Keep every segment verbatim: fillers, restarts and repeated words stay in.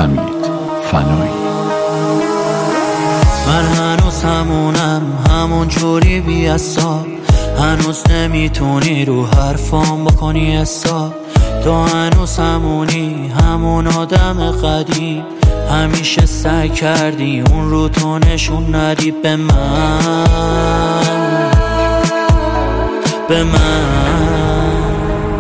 حمید فنایی. من هنوز همونم، همون جوری بی حساب، هنوز نمیتونی رو حرفام بکنی حساب. تو هنوز همونی، همون آدم قدیم، همیشه سعی کردی اون رو تو نشون ندی به من، به من.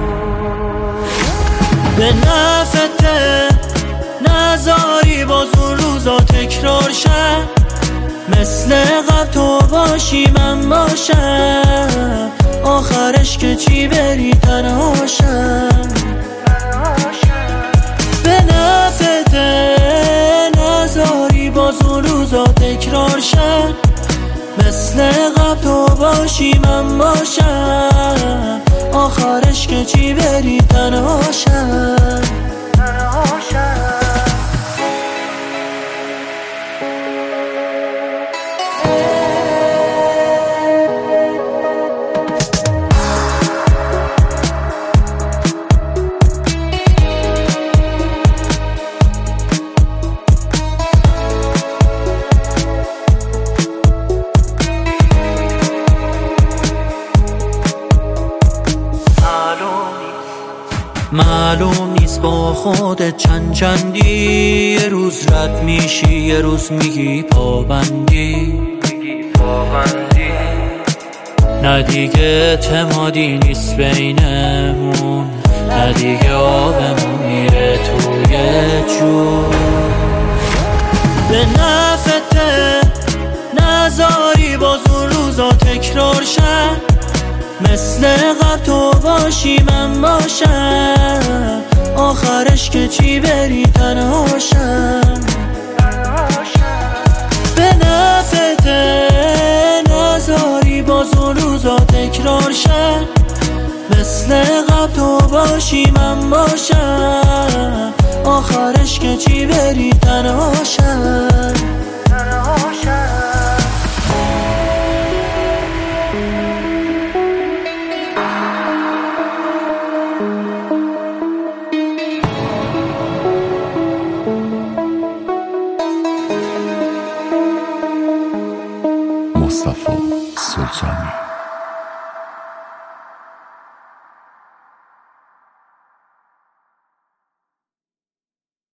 به نفته نذاری باز اون روزا تکرار شد، مثل قبل تو باشی من باشم، آخرش که چی بری تنها شم. به نفته نذاری باز اون روزا تکرار شد، مثل قبل تو باشی من باشم، آخرش که چی بری تنها شم. معلوم نیست با خودت چند چندی، یه روز رد میشی یه روز میگی پابندی، نه دیگه اعتمادی نیست بینمون، نه دیگه آبمون میره توی جون. به نفته نذاری باز اون روزا تکرار شد، مثل قبل تو باشی من باشم، آخرش که چی بری تنها شم. به نفته نذاری باز اون روزا تکرار شد، مثل قبل تو باشی من باشم، آخرش که چی بری تنها شم. مصطفی سلطانی.